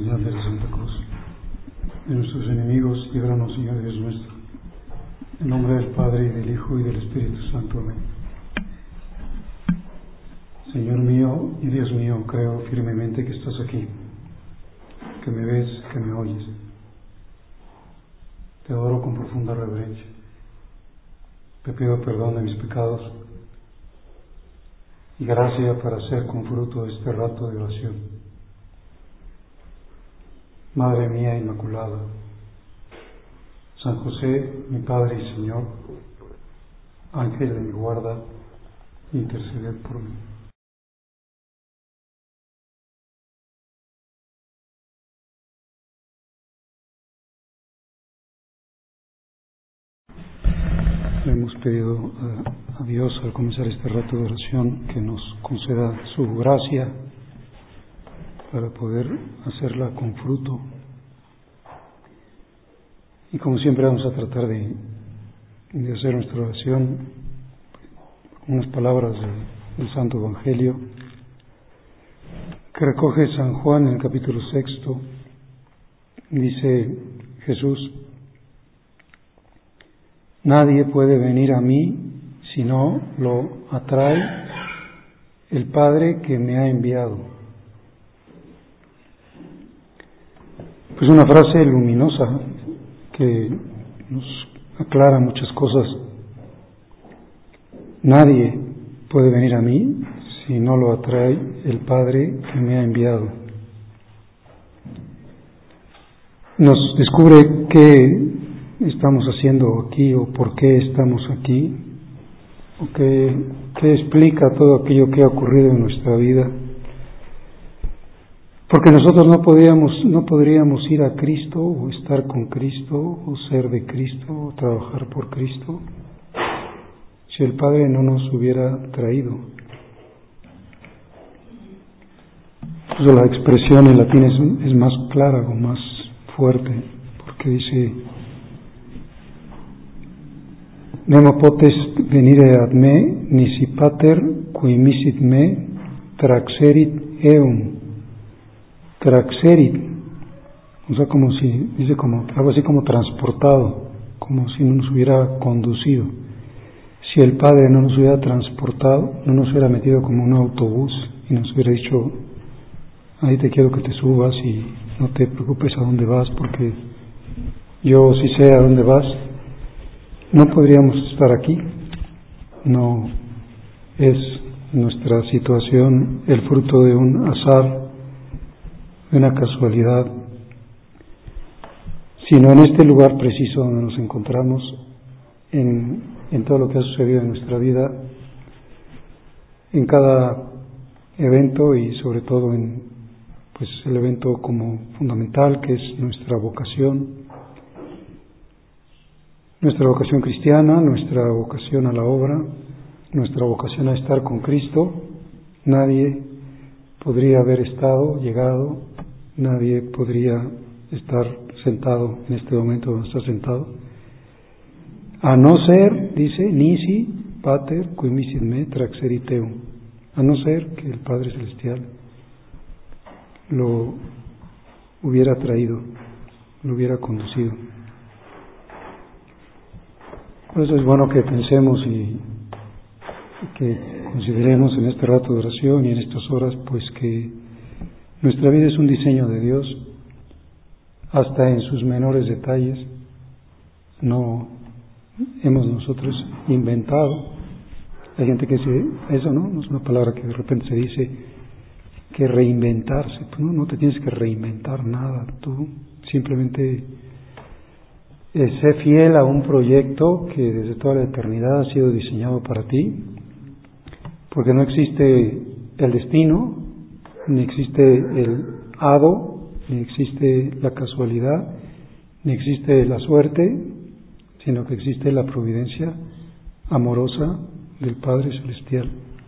señal de la Santa Cruz. De nuestros enemigos, líbranos, Señor Dios nuestro. En nombre del Padre, y del Hijo, y del Espíritu Santo. Amén. Señor mío y Dios mío, creo firmemente que estás aquí, que me ves, que me oyes. Te adoro con profunda reverencia. Te pido perdón de mis pecados y gracia para hacer con fruto este rato de oración. Madre mía Inmaculada, San José, mi Padre y Señor, Ángel de mi guarda, interceded por mí. Le hemos pedido a Dios al comenzar este rato de oración que nos conceda su gracia para poder hacerla con fruto. Y como siempre vamos a tratar de hacer nuestra oración con unas palabras del Santo Evangelio que recoge San Juan en el capítulo 6. Dice Jesús: nadie puede venir a mí si no lo atrae el Padre que me ha enviado. Es una frase luminosa que nos aclara muchas cosas. Nadie puede venir a mí si no lo atrae el Padre que me ha enviado. Nos descubre qué estamos haciendo aquí o por qué estamos aquí, o qué explica todo aquello que ha ocurrido en nuestra vida. Porque nosotros no podríamos ir a Cristo o estar con Cristo o ser de Cristo o trabajar por Cristo si el Padre no nos hubiera traído. Entonces la expresión en latín es más clara o más fuerte, porque dice: nemo potes venire ad me nisi pater qui misit me traxerit eum. Traxerit, o sea, como si, dice como, algo así como transportado, como si no nos hubiera conducido. Si el Padre no nos hubiera transportado, no nos hubiera metido como un autobús y nos hubiera dicho: ahí te quiero que te subas y no te preocupes a dónde vas, porque yo sí sé a dónde vas, no podríamos estar aquí. No es nuestra situación el fruto de un azar, de una casualidad, sino en este lugar preciso donde nos encontramos, en todo lo que ha sucedido en nuestra vida, en cada evento y sobre todo en el evento como fundamental, que es nuestra vocación cristiana, nuestra vocación a la obra, nuestra vocación a estar con Cristo. Nadie podría haber llegado, nadie podría estar sentado en este momento donde está sentado, a no ser, dice, nisi pater qui misit me traxerit eum, a no ser que el Padre Celestial lo hubiera traído, lo hubiera conducido. Por eso es bueno que pensemos y que consideremos en este rato de oración y en estas horas, pues que nuestra vida es un diseño de Dios, hasta en sus menores detalles. No hemos nosotros inventado. Hay gente que dice eso, no es una palabra que de repente se dice, que reinventarse. Pues no te tienes que reinventar nada, tú simplemente sé fiel a un proyecto que desde toda la eternidad ha sido diseñado para ti, porque no existe el destino, ni existe el hado, ni existe la casualidad, ni existe la suerte, sino que existe la providencia amorosa del Padre Celestial.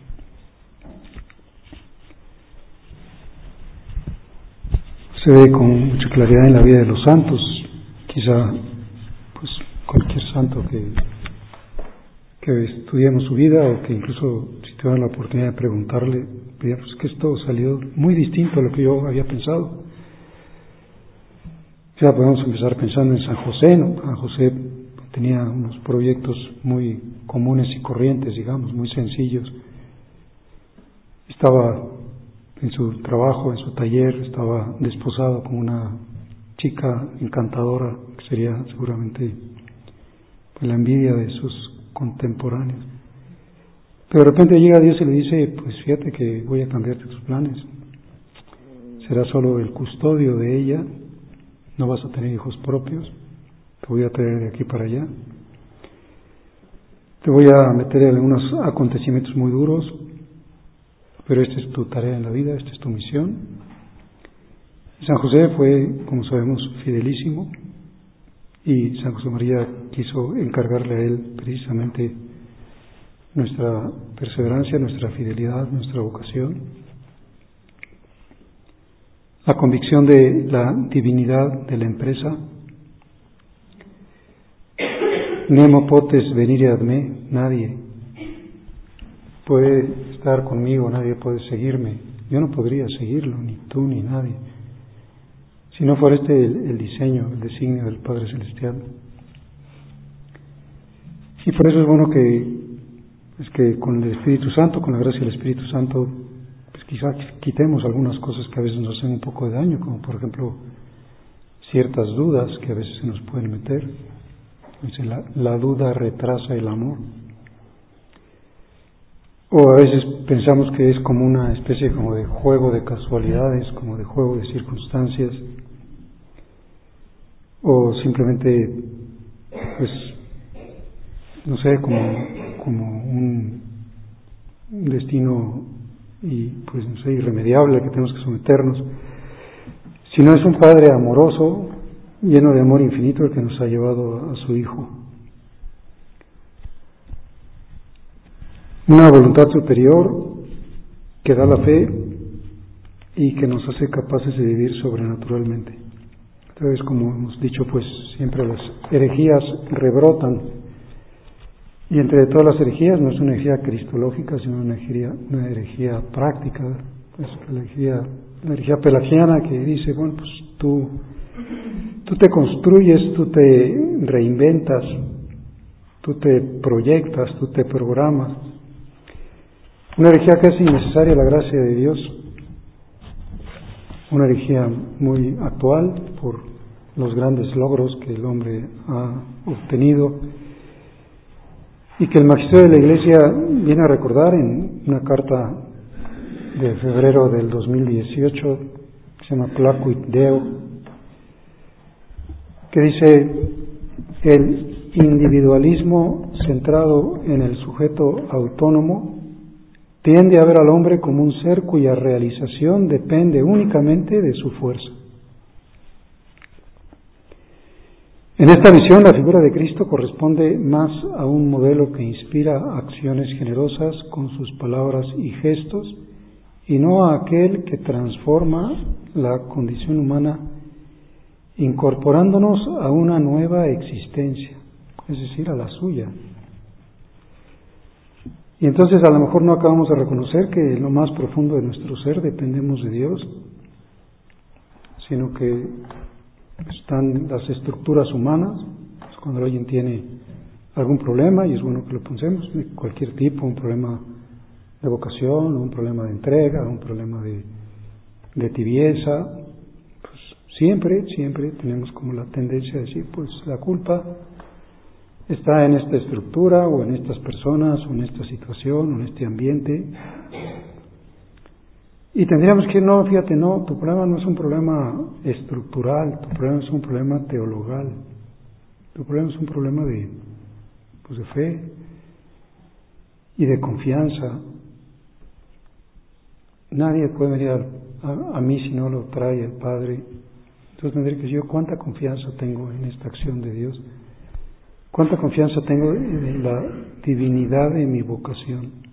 Se ve con mucha claridad en la vida de los santos. Quizá cualquier santo que estudiemos su vida, o que incluso si tuvieran la oportunidad de preguntarle, diría: pues que esto salió muy distinto a lo que yo había pensado. Ya podemos empezar pensando en San José, ¿no? San José tenía unos proyectos muy comunes y corrientes, digamos, muy sencillos. Estaba en su trabajo, en su taller, estaba desposado con una chica encantadora, que sería seguramente pues, la envidia de sus contemporáneos. Pero de repente llega Dios y le dice, pues fíjate que voy a cambiarte tus planes. Serás solo el custodio de ella, no vas a tener hijos propios, te voy a traer de aquí para allá. Te voy a meter en algunos acontecimientos muy duros, pero esta es tu tarea en la vida, esta es tu misión. San José fue, como sabemos, fidelísimo, y San José María quiso encargarle a él precisamente nuestra perseverancia, nuestra fidelidad, nuestra vocación, la convicción de la divinidad de la empresa. Nemo potes venire ad me, nadie puede estar conmigo, nadie puede seguirme. Yo no podría seguirlo, ni tú ni nadie, si no fuera el diseño, el designio del Padre Celestial. Y por eso es bueno que con el Espíritu Santo, con la gracia del Espíritu Santo, pues quizás quitemos algunas cosas que a veces nos hacen un poco de daño, como por ejemplo ciertas dudas que a veces se nos pueden meter. Dice, la duda retrasa el amor. O a veces pensamos que es como una especie como de juego de casualidades, como de juego de circunstancias, o simplemente, pues, no sé, como un destino y pues no sé, irremediable que tenemos que someternos, sino es un Padre amoroso, lleno de amor infinito, el que nos ha llevado a su Hijo. Una voluntad superior que da la fe y que nos hace capaces de vivir sobrenaturalmente. Entonces, como hemos dicho, pues siempre las herejías rebrotan, y entre todas las herejías no es una herejía cristológica, sino una herejía práctica, pues la herejía pelagiana, que dice, bueno, pues tú te construyes, tú te reinventas, tú te proyectas, tú te programas. Una herejía que hace innecesaria la gracia de Dios, una herejía muy actual por los grandes logros que el hombre ha obtenido y que el magisterio de la Iglesia viene a recordar en una carta de febrero del 2018 que se llama Placuit Deo, que dice: el individualismo centrado en el sujeto autónomo tiende a ver al hombre como un ser cuya realización depende únicamente de su fuerza. En esta visión, la figura de Cristo corresponde más a un modelo que inspira acciones generosas con sus palabras y gestos, y no a aquel que transforma la condición humana incorporándonos a una nueva existencia, es decir, a la suya. Y entonces a lo mejor no acabamos de reconocer que en lo más profundo de nuestro ser dependemos de Dios, sino que están las estructuras humanas. Pues cuando alguien tiene algún problema, y es bueno que lo pensemos, de cualquier tipo, un problema de vocación, un problema de entrega, un problema de tibieza, pues siempre tenemos como la tendencia a decir, pues la culpa está en esta estructura, o en estas personas, o en esta situación, o en este ambiente. Y tendríamos que, no, fíjate, no, tu problema no es un problema estructural, tu problema es un problema teologal, tu problema es un problema de fe y de confianza. Nadie puede venir a mí si no lo trae el Padre. Entonces tendré que decir, yo cuánta confianza tengo en esta acción de Dios, cuánta confianza tengo en la divinidad de mi vocación.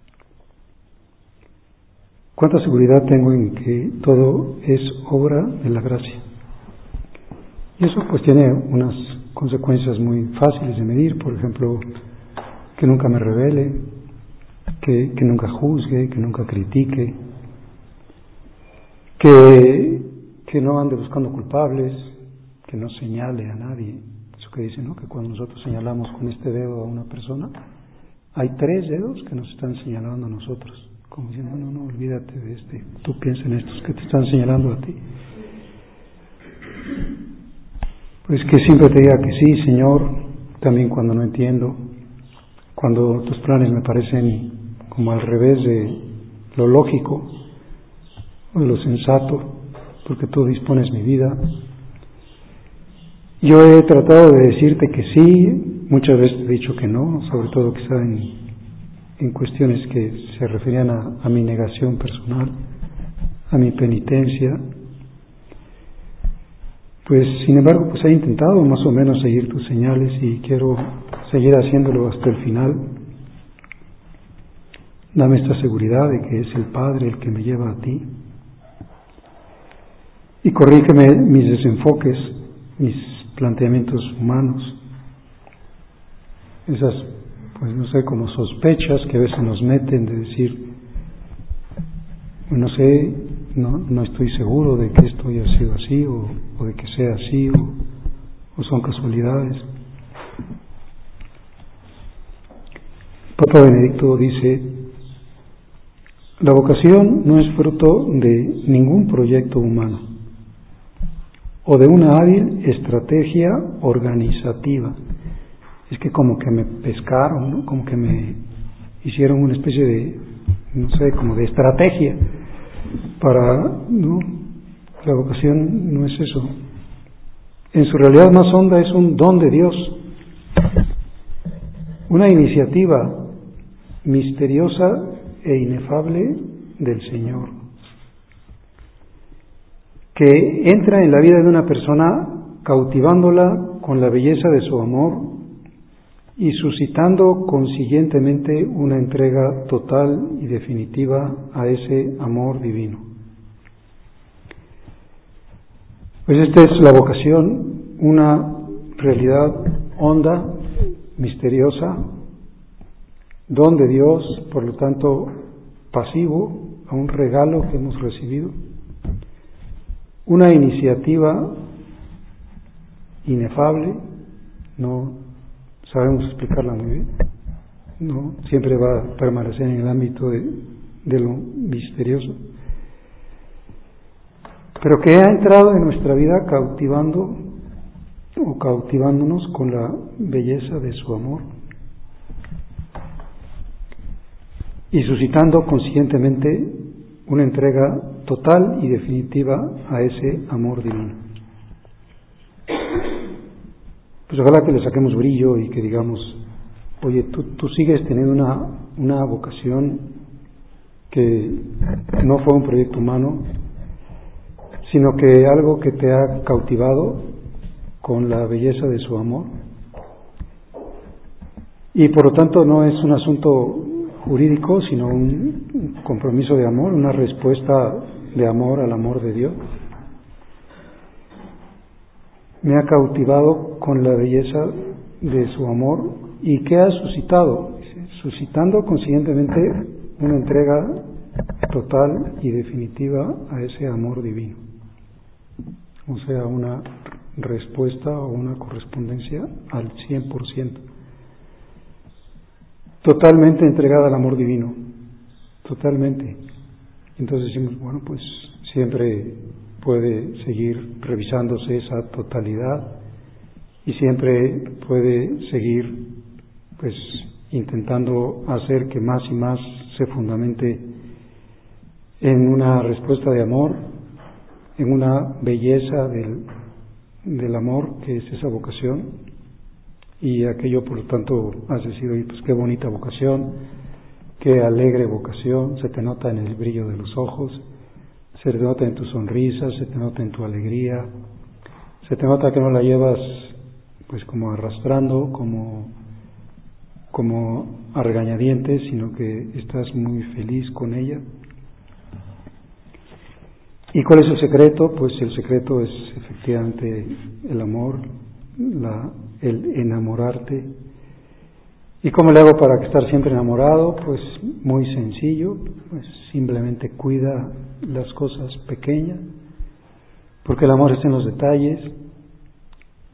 ¿Cuánta seguridad tengo en que todo es obra de la gracia? Y eso pues tiene unas consecuencias muy fáciles de medir, por ejemplo, que nunca me rebele, que nunca juzgue, que nunca critique, que no ande buscando culpables, que no señale a nadie. Eso que dicen, ¿no? Que cuando nosotros señalamos con este dedo a una persona, hay 3 dedos que nos están señalando a nosotros. Como diciendo, no, olvídate de este. Tú piensa en estos que te están señalando a ti. Pues que siempre te diga que sí, Señor, también cuando no entiendo, cuando tus planes me parecen como al revés de lo lógico, o de lo sensato, porque tú dispones mi vida. Yo he tratado de decirte que sí, muchas veces he dicho que no, sobre todo quizá en cuestiones que se referían a mi negación personal, a mi penitencia. Pues sin embargo, pues he intentado más o menos seguir tus señales y quiero seguir haciéndolo hasta el final. Dame esta seguridad de que es el Padre el que me lleva a ti. Y corrígeme mis desenfoques, mis planteamientos humanos, esas, pues no sé, como sospechas que a veces nos meten de decir, no sé, no estoy seguro de que esto haya sido así o de que sea así o son casualidades. Papa Benedicto dice, la vocación no es fruto de ningún proyecto humano o de una hábil estrategia organizativa. Es que como que me pescaron, ¿no? Como que me hicieron una especie de, no sé, como de estrategia para, ¿no? La vocación no es eso. En su realidad más honda es un don de Dios, una iniciativa misteriosa e inefable del Señor, que entra en la vida de una persona cautivándola con la belleza de su amor y suscitando consiguientemente una entrega total y definitiva a ese amor divino. Pues esta es la vocación, una realidad honda, misteriosa, don de Dios, por lo tanto pasivo a un regalo que hemos recibido, una iniciativa inefable, no sabemos explicarla muy bien, no siempre va a permanecer en el ámbito de lo misterioso, pero que ha entrado en nuestra vida cautivando o cautivándonos con la belleza de su amor y suscitando conscientemente una entrega total y definitiva a ese amor divino. Pues ojalá que le saquemos brillo y que digamos, oye, tú sigues teniendo una vocación que no fue un proyecto humano, sino que algo que te ha cautivado con la belleza de su amor. Y por lo tanto no es un asunto jurídico, sino un compromiso de amor, una respuesta de amor al amor de Dios. Me ha cautivado con la belleza de su amor y que ha suscitado, suscitando consiguientemente una entrega total y definitiva a ese amor divino. O sea, una respuesta o una correspondencia al 100%. Totalmente entregada al amor divino, totalmente. Entonces decimos, bueno, pues siempre puede seguir revisándose esa totalidad y siempre puede seguir pues intentando hacer que más y más se fundamente en una respuesta de amor, en una belleza del amor que es esa vocación. Y aquello, por lo tanto, has decidido, pues qué bonita vocación, qué alegre vocación, se te nota en el brillo de los ojos, se te nota en tu sonrisa, se te nota en tu alegría, se te nota que no la llevas pues como arrastrando, como a regañadientes, sino que estás muy feliz con ella. ¿Y cuál es el secreto? Pues el secreto es efectivamente el amor, el enamorarte. ¿Y cómo le hago para estar siempre enamorado? Pues muy sencillo, pues simplemente cuida las cosas pequeñas, porque el amor está en los detalles,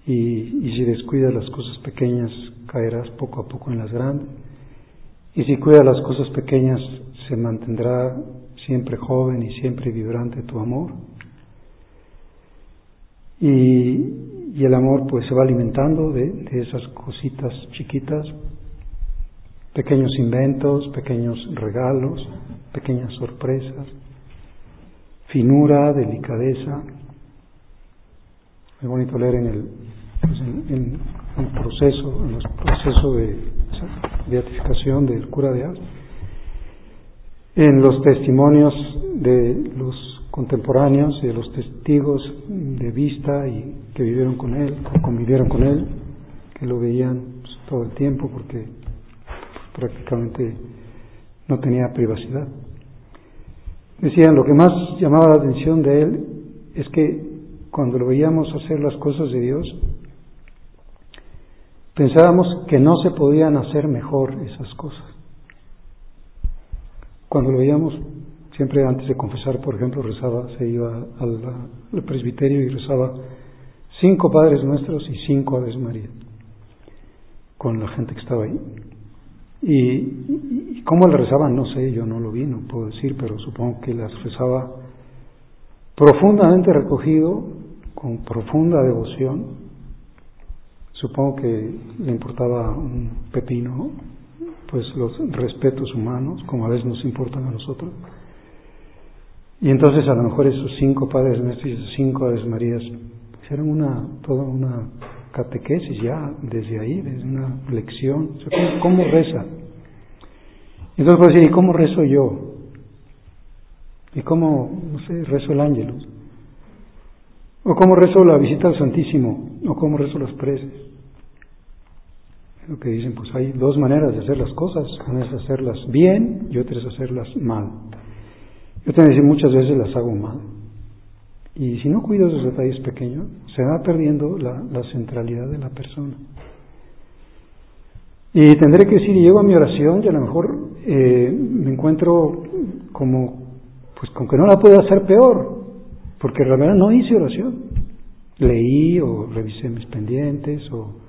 y si descuidas las cosas pequeñas, caerás poco a poco en las grandes. Y si cuidas las cosas pequeñas, se mantendrá siempre joven y siempre vibrante tu amor. Y el amor pues se va alimentando de esas cositas chiquitas, pequeños inventos, pequeños regalos, pequeñas sorpresas, finura, delicadeza. Es bonito leer en el proceso de beatificación del cura de Ars, en los testimonios de los contemporáneos y de los testigos de vista y que vivieron con él, o convivieron con él, que lo veían pues, todo el tiempo porque prácticamente no tenía privacidad. Decían, lo que más llamaba la atención de él es que cuando lo veíamos hacer las cosas de Dios, pensábamos que no se podían hacer mejor esas cosas. Cuando lo veíamos, siempre antes de confesar, por ejemplo, rezaba, se iba al presbiterio y rezaba 5 Padres Nuestros y 5 Aves María con la gente que estaba ahí. Y cómo le rezaban, no sé, yo no lo vi, no puedo decir, pero supongo que las rezaba profundamente recogido, con profunda devoción. Supongo que le importaba un pepino pues los respetos humanos, como a veces nos importan a nosotros. Y entonces a lo mejor esos 5 Padres Nuestros y esos 5 Aves Marías pues eran toda una catequesis ya desde ahí, desde una lección. O sea, ¿cómo reza? Entonces puedo decir, ¿y cómo rezo yo? ¿Y cómo, no sé, rezo el Ángelus? ¿O cómo rezo la visita al Santísimo? ¿O cómo rezo las preces? Lo que dicen, pues hay 2 maneras de hacer las cosas. Una es hacerlas bien y otra es hacerlas mal. Yo tengo que decir, muchas veces las hago mal. Y si no cuido esos detalles pequeños, se va perdiendo la centralidad de la persona. Y tendré que decir, llego a mi oración y a lo mejor me encuentro como, pues con que no la puedo hacer peor, porque en realidad no hice oración. Leí o revisé mis pendientes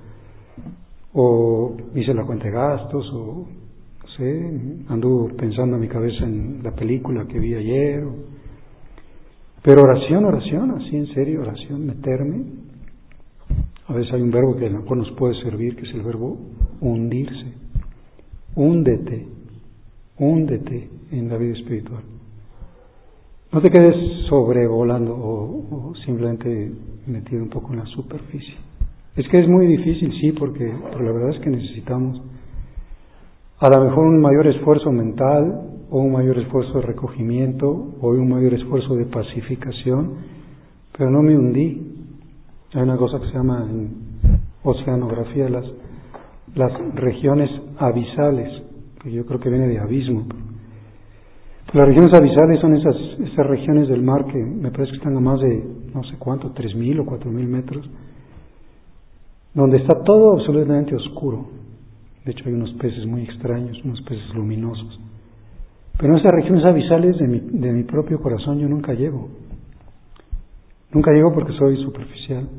o hice la cuenta de gastos o no sé, ando pensando en mi cabeza en la película que vi ayer. Pero oración, así en serio, oración, meterme. A veces hay un verbo que a lo mejor nos puede servir, que es el verbo hundirse. Húndete en la vida espiritual. No te quedes sobrevolando o simplemente metido un poco en la superficie. Es que es muy difícil, sí, porque la verdad es que necesitamos a lo mejor un mayor esfuerzo mental o un mayor esfuerzo de recogimiento o un mayor esfuerzo de pacificación, pero no me hundí. Hay una cosa que se llama en oceanografía las regiones abisales, que yo creo que viene de abismo. Las regiones abisales son esas regiones del mar que me parece que están a más de no sé cuánto, 3.000 o 4.000 metros, donde está todo absolutamente oscuro. De hecho hay unos peces muy extraños, unos peces luminosos. Pero en esas regiones abisales de mi propio corazón yo nunca llego. Nunca llego porque soy superficial.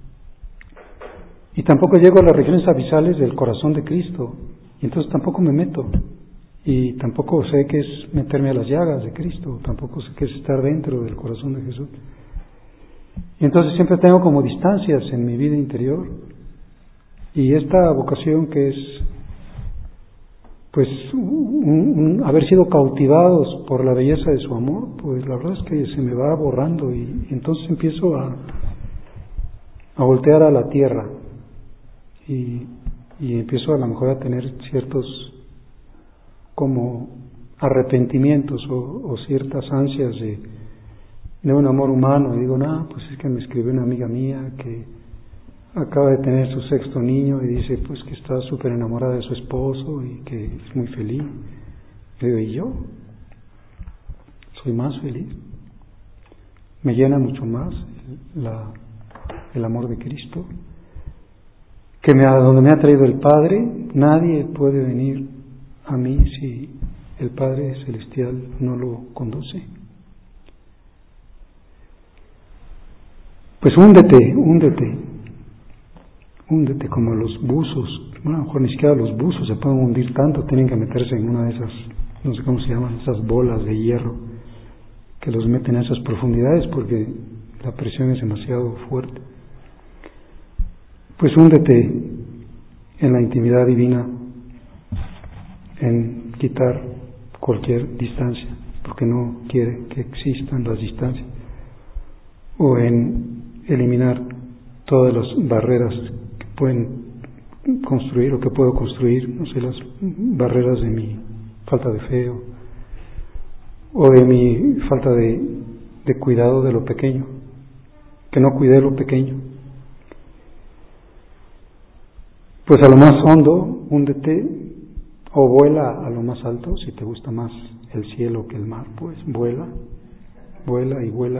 Y tampoco llego a las regiones abisales del corazón de Cristo. Y entonces tampoco me meto. Y tampoco sé qué es meterme a las llagas de Cristo. Tampoco sé qué es estar dentro del corazón de Jesús. Y entonces siempre tengo como distancias en mi vida interior. Y esta vocación que es pues haber sido cautivados por la belleza de su amor, pues la verdad es que se me va borrando y entonces empiezo a voltear a la tierra y empiezo a lo mejor a tener ciertos como arrepentimientos o ciertas ansias de un amor humano y digo, no, pues es que me escribió una amiga mía que acaba de tener su 6º niño y dice pues que está súper enamorada de su esposo y que es muy feliz. Le digo, ¿y yo? Soy más feliz. Me llena mucho más el amor de Cristo, donde me ha traído el Padre. Nadie puede venir a mí si el Padre Celestial no lo conduce. Pues húndete. húndete como los buzos. Bueno, a lo mejor ni siquiera los buzos se pueden hundir tanto, tienen que meterse en una de esas, no sé cómo se llaman, esas bolas de hierro que los meten a esas profundidades porque la presión es demasiado fuerte. Pues húndete en la intimidad divina, en quitar cualquier distancia, porque no quiere que existan las distancias, o en eliminar todas las barreras que pueden construir o que puedo construir, no sé, las barreras de mi falta de fe o de mi falta de cuidado de lo pequeño, que no cuidé lo pequeño. Pues a lo más hondo, húndete o vuela a lo más alto. Si te gusta más el cielo que el mar, pues vuela, vuela y vuela.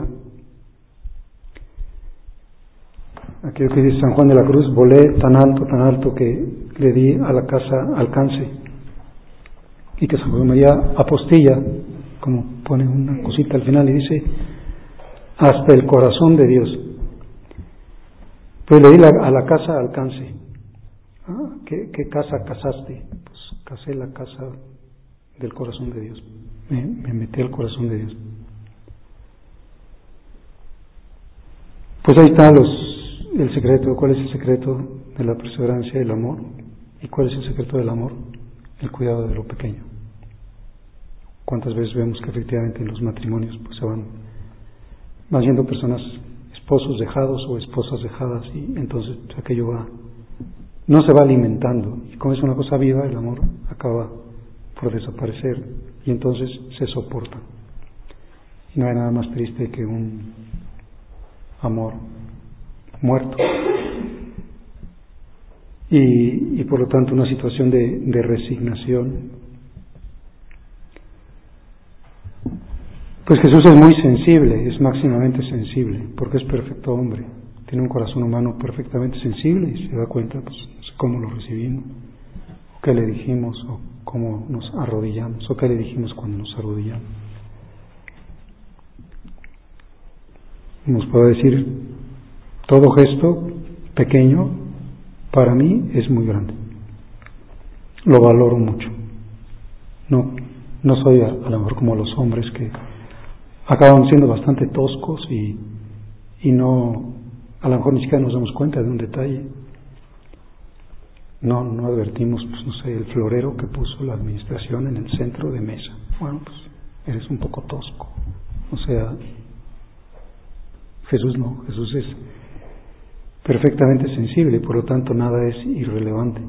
Aquello que dice San Juan de la Cruz: volé tan alto que le di a la casa alcance. Y que San José María apostilla, como pone una cosita al final y dice: hasta el corazón de Dios. Pues le di a la casa alcance. ¿Qué casa casaste? Pues casé la casa del corazón de Dios. Me metí al corazón de Dios. Pues ahí está el secreto. ¿Cuál es el secreto de la perseverancia y el amor? ¿Y cuál es el secreto del amor? El cuidado de lo pequeño. ¿Cuántas veces vemos que efectivamente en los matrimonios pues se van siendo personas, esposos dejados o esposas dejadas, y entonces pues, aquello no se va alimentando, y como es una cosa viva, el amor acaba por desaparecer, y entonces se soporta. Y no hay nada más triste que un amor muerto, y por lo tanto una situación de resignación. Pues Jesús es muy sensible, es máximamente sensible, porque es perfecto hombre, tiene un corazón humano perfectamente sensible y se da cuenta, pues, no sé cómo lo recibimos, o qué le dijimos, o cómo nos arrodillamos, o qué le dijimos cuando nos arrodillamos. Nos puede decir: todo gesto pequeño para mí es muy grande, lo valoro mucho. No soy a lo mejor como los hombres que acaban siendo bastante toscos y no, a lo mejor ni siquiera nos damos cuenta de un detalle. No advertimos, pues no sé, el florero que puso la administración en el centro de mesa. Bueno, pues eres un poco tosco. O sea, Jesús no, Jesús es perfectamente sensible y por lo tanto nada es irrelevante.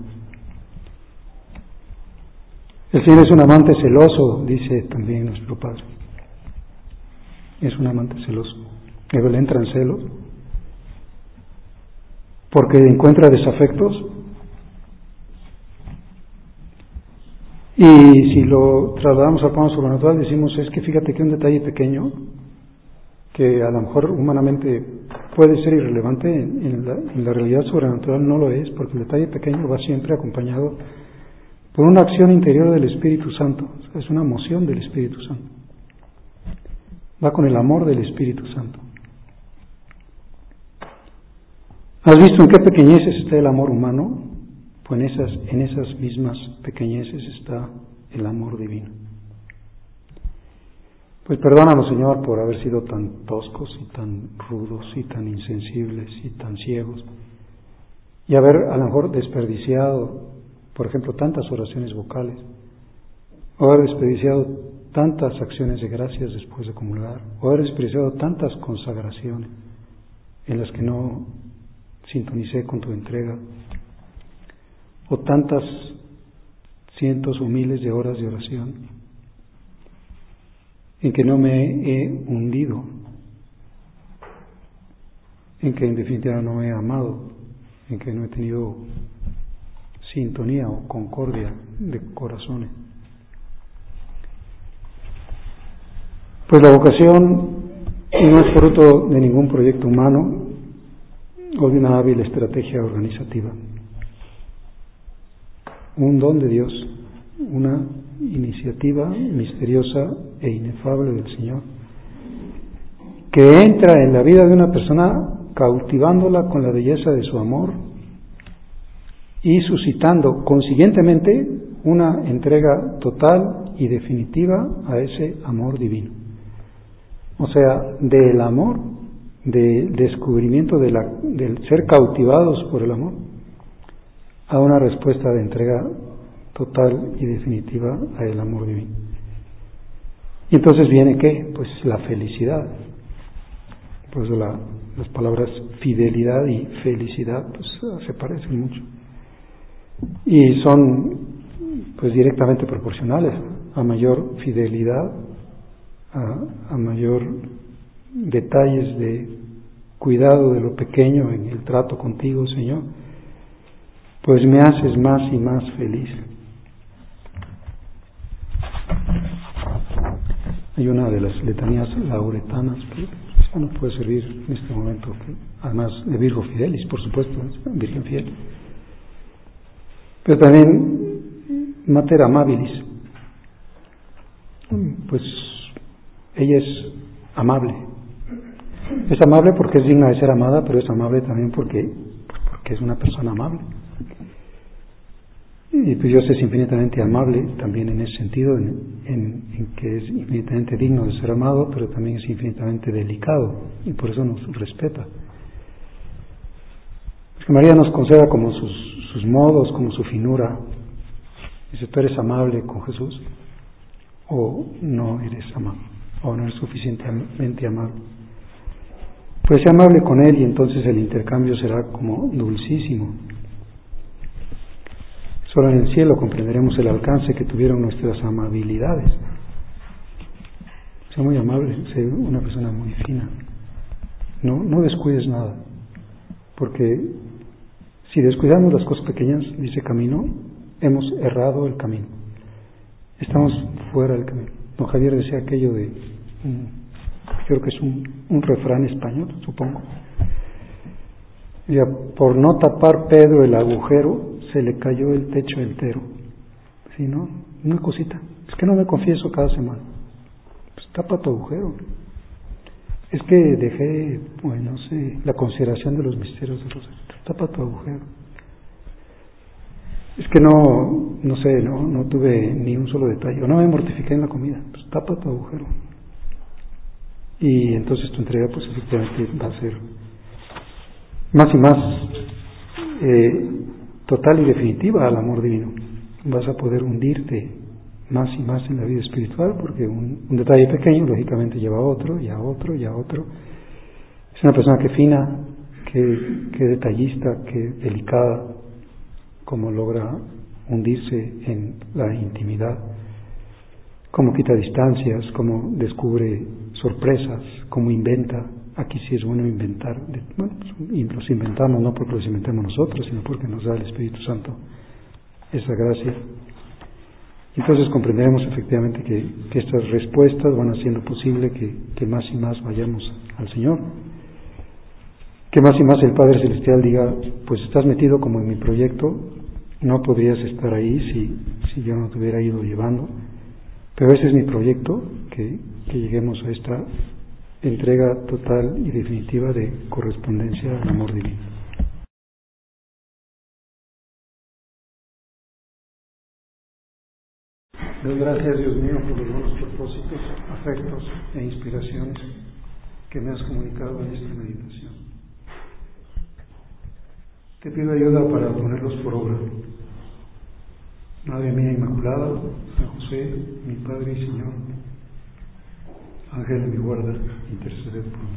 El Señor es un amante celoso, dice también nuestro Padre. Es un amante celoso. Él entra en celos porque encuentra desafectos, y si lo trasladamos al plano sobrenatural decimos: es que fíjate que un detalle pequeño que a lo mejor humanamente puede ser irrelevante, en la realidad sobrenatural no lo es, porque el detalle pequeño va siempre acompañado por una acción interior del Espíritu Santo. O sea, es una moción del Espíritu Santo, va con el amor del Espíritu Santo. ¿Has visto en qué pequeñeces está el amor humano? Pues en esas mismas pequeñeces está el amor divino. Pues perdónanos, Señor, por haber sido tan toscos y tan rudos y tan insensibles y tan ciegos, y haber a lo mejor desperdiciado, por ejemplo, tantas oraciones vocales, o haber desperdiciado tantas acciones de gracias después de comulgar, o haber desperdiciado tantas consagraciones en las que no sintonicé con tu entrega, o tantas cientos o miles de horas de oración en que no me he hundido, en que en definitiva no he amado, en que no he tenido sintonía o concordia de corazones. Pues la vocación no es fruto de ningún proyecto humano o de una hábil estrategia organizativa. Un don de Dios, una iniciativa misteriosa e inefable del Señor, que entra en la vida de una persona cautivándola con la belleza de su amor y suscitando consiguientemente una entrega total y definitiva a ese amor divino. O sea, del amor, del descubrimiento del ser cautivados por el amor, a una respuesta de entrega total y definitiva a el amor divino. Y entonces viene ¿qué? Pues la felicidad. Por eso las palabras fidelidad y felicidad pues se parecen mucho. Y son pues directamente proporcionales. A mayor fidelidad, a mayor detalles de cuidado de lo pequeño en el trato contigo, Señor, pues me haces más y más feliz. Hay una de las letanías lauretanas que nos puede servir en este momento, además de Virgo Fidelis, por supuesto, Virgen Fiel. Pero también Mater Amabilis, pues ella es amable. Es amable porque es digna de ser amada, pero es amable también porque es una persona amable. Y pues Dios es infinitamente amable también en ese sentido, en que es infinitamente digno de ser amado, pero también es infinitamente delicado y por eso nos respeta. Es que María nos conceda como sus modos, como su finura. Dice, ¿tú eres amable con Jesús? ¿O no eres amable? ¿O no eres suficientemente amable? Pues sea amable con Él y entonces el intercambio será como dulcísimo. Solo en el cielo comprenderemos el alcance que tuvieron nuestras amabilidades. Sea muy amable, sea una persona muy fina. No descuides nada, porque si descuidamos las cosas pequeñas, dice Camino, hemos errado el camino. Estamos fuera del camino. Don Javier decía aquello de, creo que es un refrán español, supongo. Ya, por no tapar Pedro el agujero, se le cayó el techo entero. ¿Sí, no? Una cosita. Es que no me confieso cada semana. Pues tapa tu agujero. Es que dejé, pues no sé, la consideración de los misterios de Rosario. Tapa tu agujero. Es que no sé, no tuve ni un solo detalle. O no me mortifiqué en la comida. Pues tapa tu agujero. Y entonces tu entrega, pues efectivamente va a ser más y más total y definitiva al amor divino. Vas a poder hundirte más y más en la vida espiritual, porque un detalle pequeño lógicamente lleva a otro y a otro y a otro. Es una persona que fina, que detallista, que delicada, como logra hundirse en la intimidad, cómo quita distancias, cómo descubre sorpresas, cómo inventa. Aquí sí es bueno inventar. Bueno, pues los inventamos no porque los inventemos nosotros, sino porque nos da el Espíritu Santo esa gracia. Entonces comprenderemos efectivamente que estas respuestas van haciendo posible que más y más vayamos al Señor. Que más y más el Padre Celestial diga, pues estás metido como en mi proyecto, no podrías estar ahí si yo no te hubiera ido llevando, pero ese es mi proyecto, que lleguemos a esta entrega total y definitiva de correspondencia al amor divino. Doy gracias, Dios mío, por los buenos propósitos, afectos e inspiraciones que me has comunicado en esta meditación. Te pido ayuda para ponerlos por obra. Madre mía Inmaculada, San José, mi Padre y Señor, Ángel de mi guarda, interceded por mí.